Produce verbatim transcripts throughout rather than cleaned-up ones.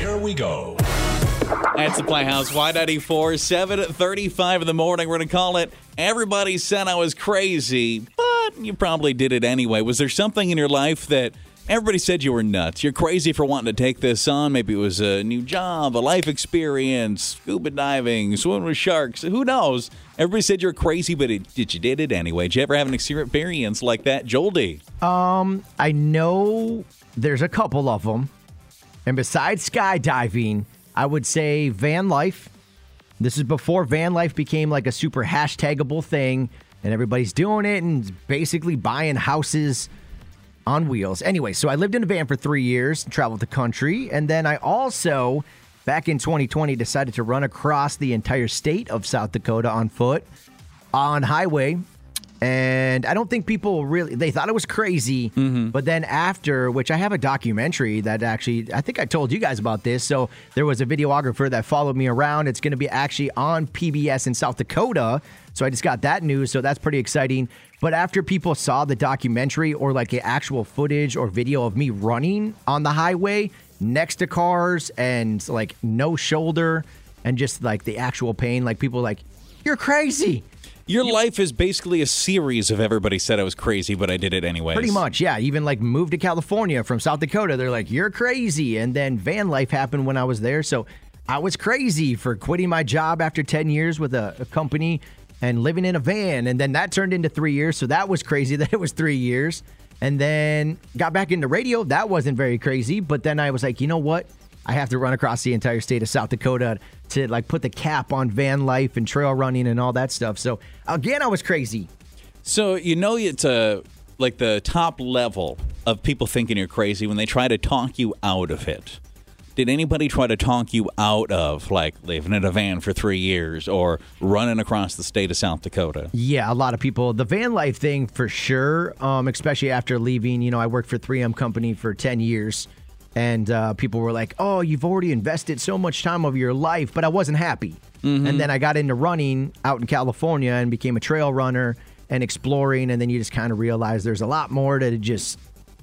Here we go. That's the Playhouse, Y ninety-four, seven thirty-five in the morning. We're going to call it Everybody Said I Was Crazy, but you probably did it anyway. Was there something in your life that everybody said you were nuts? You're crazy for wanting to take this on. Maybe it was a new job, a life experience, scuba diving, swimming with sharks. Who knows? Everybody said you were crazy, but it, did you did it anyway? Did you ever have an experience like that? Joel D. Um, I know there's a couple of them. And besides skydiving, I would say van life. This is before van life became like a super hashtagable thing, and everybody's doing it and basically buying houses on wheels. Anyway, so I lived in a van for three years, traveled the country, and then I also, back in twenty twenty, decided to run across the entire state of South Dakota on foot, on highway. And I don't think people really, they thought it was crazy. Mm-hmm. But then after, which I have a documentary that actually, I think I told you guys about this. So there was a videographer that followed me around. It's going to be actually on P B S in South Dakota. So I just got that news. So that's pretty exciting. But after people saw the documentary or like the actual footage or video of me running on the highway next to cars and like no shoulder and just like the actual pain, like people were like, you're crazy. Your life is basically a series of everybody said I was crazy, but I did it anyways. Pretty much, yeah. Even like moved to California from South Dakota. They're like, you're crazy. And then van life happened when I was there. So I was crazy for quitting my job after ten years with a, a company and living in a van. And then that turned into three years. So that was crazy that it was three years. And then got back into radio. That wasn't very crazy. But then I was like, you know what? I have to run across the entire state of South Dakota to like put the cap on van life and trail running and all that stuff. So again, I was crazy. So you know it's a, like the top level of people thinking you're crazy when they try to talk you out of it. Did anybody try to talk you out of like living in a van for three years or running across the state of South Dakota? Yeah, a lot of people. The van life thing for sure, um, especially after leaving. You know, I worked for three M Company for ten years. And uh, people were like, oh, you've already invested so much time of your life. But I wasn't happy. Mm-hmm. And then I got into running out in California and became a trail runner and exploring. And then you just kind of realize there's a lot more to just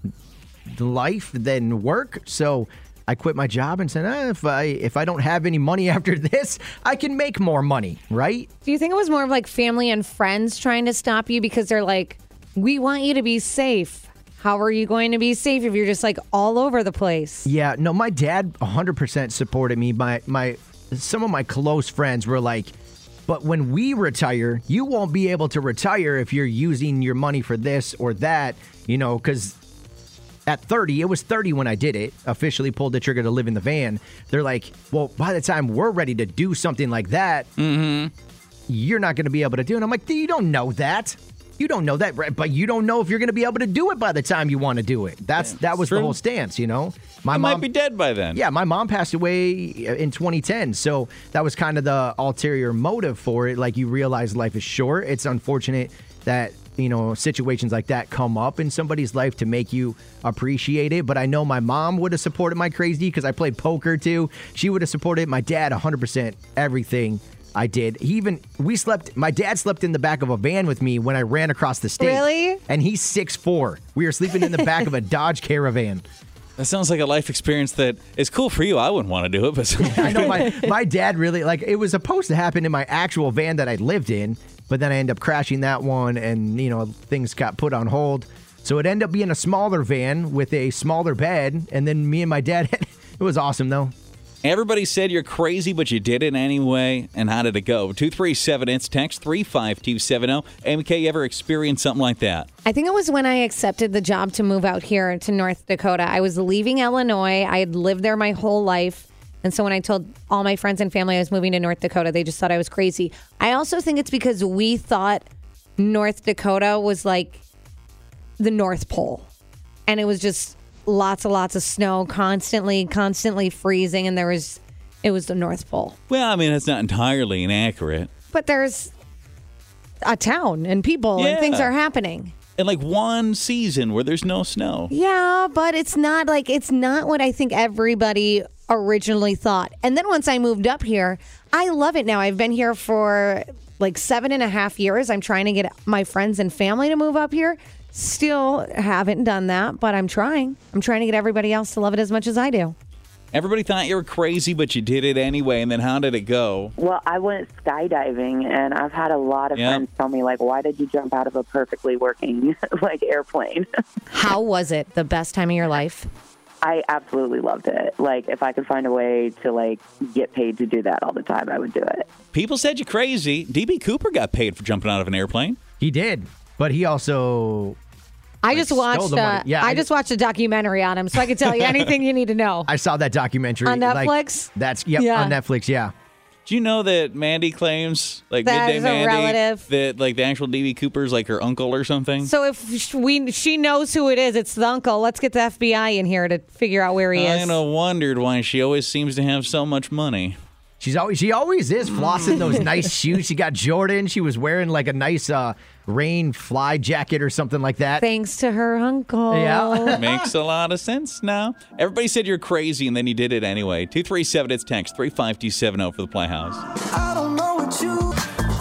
life than work. So I quit my job and said, eh, if I if I don't have any money after this, I can make more money, right? Do you think it was more of like family and friends trying to stop you because they're like, we want you to be safe? How are you going to be safe if you're just like all over the place? Yeah, no, my dad one hundred percent supported me. My my, some of my close friends were like, but when we retire, you won't be able to retire if you're using your money for this or that, you know, because at thirty, it was thirty when I did it, officially pulled the trigger to live in the van. They're like, well, by the time we're ready to do something like that, mm-hmm. you're not going to be able to do it. And I'm like, you don't know that. You don't know that, right? But you don't know if you're going to be able to do it by the time you want to do it. That's yeah, that was true. The whole stance, you know. My mom might be dead by then. Yeah, my mom passed away in twenty ten, so that was kind of the ulterior motive for it. Like you realize life is short. It's unfortunate that you know situations like that come up in somebody's life to make you appreciate it. But I know my mom would have supported my crazy because I played poker too. She would have supported my dad one hundred percent everything. I did. He even, we slept, my dad slept in the back of a van with me when I ran across the state. Really? And he's six foot four. We were sleeping in the back of a Dodge Caravan. That sounds like a life experience that is cool for you. I wouldn't want to do it, but I know my, my dad really, like, it was supposed to happen in my actual van that I lived in, but then I ended up crashing that one and, you know, things got put on hold. So it ended up being a smaller van with a smaller bed, and then me and my dad, it was awesome, though. Everybody said you're crazy, but you did it anyway. And how did it go? two three seven, it's text three five two seven zero. M K, you ever experienced something like that? I think it was when I accepted the job to move out here to North Dakota. I was leaving Illinois. I had lived there my whole life. And so when I told all my friends and family I was moving to North Dakota, they just thought I was crazy. I also think it's because we thought North Dakota was like the North Pole. And it was just lots and lots of snow, constantly, constantly freezing, and there was, it was the North Pole. Well, I mean, that's not entirely inaccurate. But there's a town and people yeah. and things are happening. And like one season where there's no snow. Yeah, but it's not like, it's not what I think everybody originally thought. And then once I moved up here, I love it now. I've been here for like seven and a half years. I'm trying to get my friends and family to move up here. Still haven't done that, but I'm trying. I'm trying to get everybody else to love it as much as I do. Everybody thought you were crazy, but you did it anyway. And then how did it go? Well, I went skydiving, and I've had a lot of Yeah. friends tell me, like, why did you jump out of a perfectly working, like, airplane? How was it? The best time of your life? I absolutely loved it. Like, if I could find a way to, like, get paid to do that all the time, I would do it. People said you're crazy. D B. Cooper got paid for jumping out of an airplane. He did, but he also. I just stole watched. the money. Uh, Yeah, I, I just did- watched a documentary on him, so I could tell you anything you need to know. I saw that documentary On like, Netflix? that's yep Yeah. on Netflix. Yeah. Do you know that Mandy claims, like That Midday is a Mandy, relative. that like the actual D B. Cooper's like her uncle or something? So if sh- we she knows who it is, it's the uncle. Let's get the F B I in here to figure out where he I is. kind of wondered why she always seems to have so much money. She's always she always is flossing those nice shoes. She got Jordan. She was wearing like a nice uh, rain fly jacket or something like that. Thanks to her uncle. Yeah. Makes a lot of sense now. Everybody said you're crazy, and then you did it anyway. two three seven, it's text, three five two seven zero for the Playhouse. I don't know what you.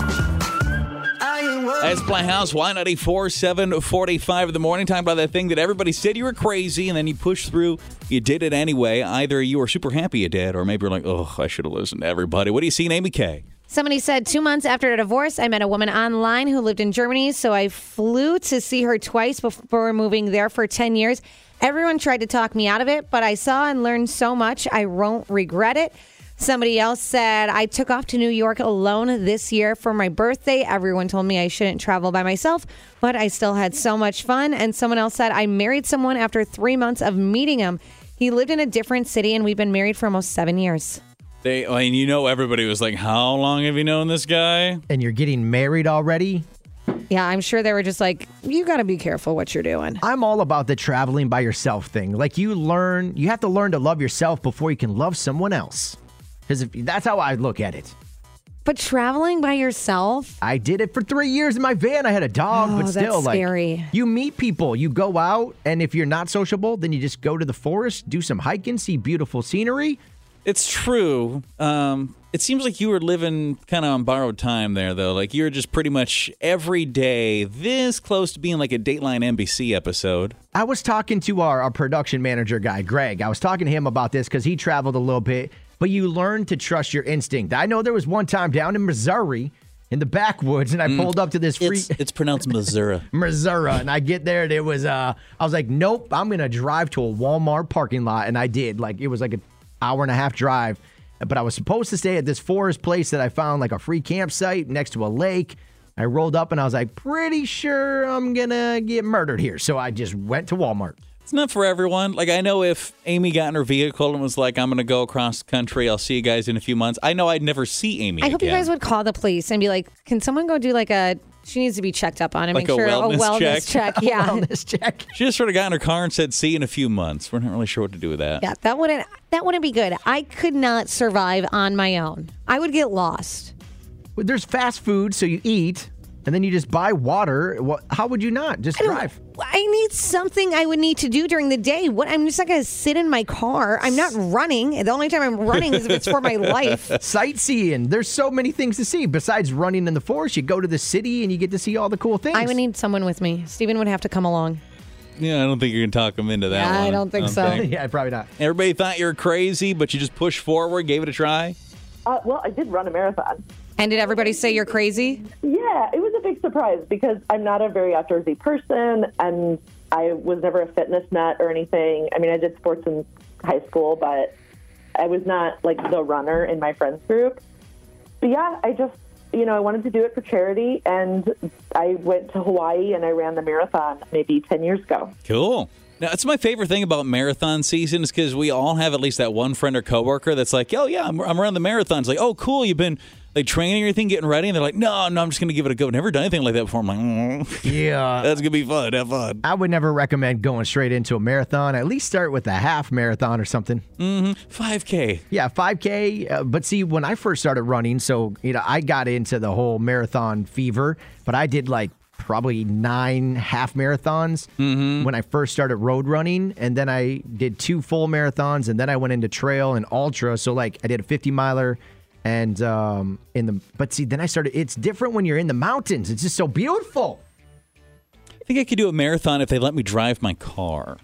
I ain't worried. That's Playhouse, Y ninety-four, seven forty-five in the morning. Talking about that thing that everybody said you were crazy, and then you pushed through. You did it anyway. Either you were super happy you did, or maybe you're like, oh, I should have listened to everybody. What do you see in Amy K? Somebody said two months after a divorce, I met a woman online who lived in Germany, so I flew to see her twice before moving there for ten years. Everyone tried to talk me out of it, but I saw and learned so much, I won't regret it. Somebody else said, I took off to New York alone this year for my birthday. Everyone told me I shouldn't travel by myself, but I still had so much fun. And someone else said, I married someone after three months of meeting him. He lived in a different city, and we've been married for almost seven years. They, I mean, you know, everybody was like, how long have you known this guy? And you're getting married already. Yeah, I'm sure they were just like, you got to be careful what you're doing. I'm all about the traveling by yourself thing. Like you learn, you have to learn to love yourself before you can love someone else. Because that's how I look at it. But traveling by yourself? I did it for three years in my van. I had a dog, Oh, but that's still, like, scary. you meet people. You go out, and if you're not sociable, then you just go to the forest, do some hiking, see beautiful scenery. It's true. Um, it seems like you were living kind of on borrowed time there, though. Like you were just pretty much every day this close to being like a Dateline N B C episode. I was talking to our, our production manager guy, Greg. I was talking to him about this because he traveled a little bit, but you learn to trust your instinct. I know there was one time down in Missouri in the backwoods, and I pulled up to this free It's, it's pronounced Missouri. Missouri, and I get there, and it was, uh, I was like, nope, I'm going to drive to a Walmart parking lot, and I did. Like, it was like an hour and a half drive, but I was supposed to stay at this forest place that I found, like a free campsite next to a lake. I rolled up, and I was like, pretty sure I'm going to get murdered here, so I just went to Walmart. It's not for everyone. Like, I know if Amy got in her vehicle and was like, I'm going to go across the country, I'll see you guys in a few months, I know I'd never see Amy I hope you again. guys would call the police and be like, can someone go do like a, she needs to be checked up on and Like make a sure wellness a wellness check? check. Yeah. Wellness check. She just sort of got in her car and said, see you in a few months. We're not really sure what to do with that. Yeah, that wouldn't that wouldn't be good. I could not survive on my own. I would get lost. Well, there's fast food, so you eat, and then you just buy water. What? How would you not? Just I don't- drive. I need something I would need to do during the day. What? I'm just not going to sit in my car. I'm not running. The only time I'm running is if it's for my life. Sightseeing. There's so many things to see. Besides running in the forest, you go to the city and you get to see all the cool things. I would need someone with me. Steven would have to come along. Yeah, I don't think you can talk him into that Yeah, I one. don't think so. yeah, probably not. Everybody thought you were crazy, but you just pushed forward, gave it a try. Uh, well, I did run a marathon. And did everybody say you're crazy? Yeah, it was a big surprise because I'm not a very outdoorsy person, and I was never a fitness nut or anything. I mean, I did sports in high school, but I was not like the runner in my friends group. But yeah, I just, you know, I wanted to do it for charity, and I went to Hawaii and I ran the marathon maybe ten years ago. Cool. Now, that's my favorite thing about marathon season is because we all have at least that one friend or coworker that's like, oh, yeah, I'm, I'm running the marathons. Like, oh, cool, you've been like training or anything, getting ready? And they're like, no, no, I'm just going to give it a go. Never done anything like that before. I'm like, mm, Yeah. that's going to be fun. Have fun. I would never recommend going straight into a marathon. At least start with a half marathon or something. five K. Yeah, five K. Uh, but see, when I first started running, so, you know, I got into the whole marathon fever, but I did like probably nine half marathons when I first started road running. And then I did two full marathons, and then I went into trail and ultra. So, like, I did a fifty miler. And um, in the, but see, then I started, it's different when you're in the mountains. It's just so beautiful. I think I could do a marathon if they let me drive my car.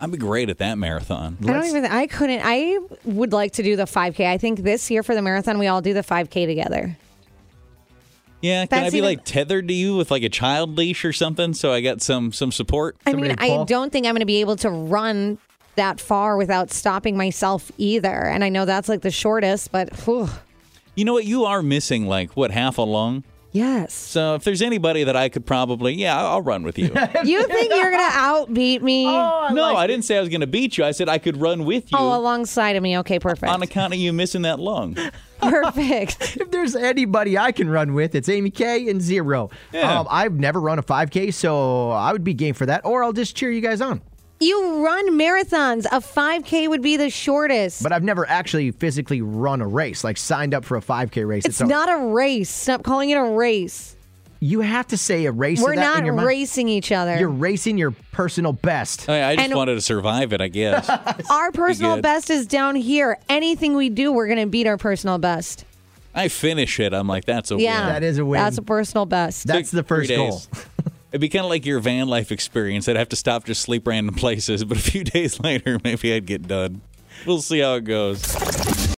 I'd be great at that marathon. I don't even. I couldn't. I would like to do the five K. I think this year for the marathon, we all do the five K together. Yeah, can That's I be even- like tethered to you with like a child leash or something so I got some some support? I mean, Somebody I pull? don't think I'm going to be able to run that far without stopping myself either. And I know that's like the shortest, but whew, You know what? You are missing like what half a lung. yes. So if there's anybody that I could probably, yeah, I'll I'll run with you. You think you're going to outbeat me? Oh, I no, like I it. didn't say I was going to beat you. I said I could run with you Oh, alongside of me. Okay, perfect. on account of you missing that lung. Perfect. If there's anybody I can run with, it's Amy K and Zero. Yeah. Um, I've never run a five K, so I would be game for that, or I'll just cheer you guys on. You run marathons. A five K would be the shortest. But I've never actually physically run a race, like signed up for a five K race. It's a- not a race. Stop calling it a race. You have to say a race. We're of that not in your mind. racing each other. You're racing your personal best. I, I just And- wanted to survive it, I guess. Our personal good. best is down here. Anything we do, we're going to beat our personal best. I finish it. I'm like, that's a Yeah. win. That is a win. That's a personal best. That's the Three first goal. days. It'd be kind of like your van life experience. I'd have to stop, just sleep random places, but a few days later, maybe I'd get done. We'll see how it goes.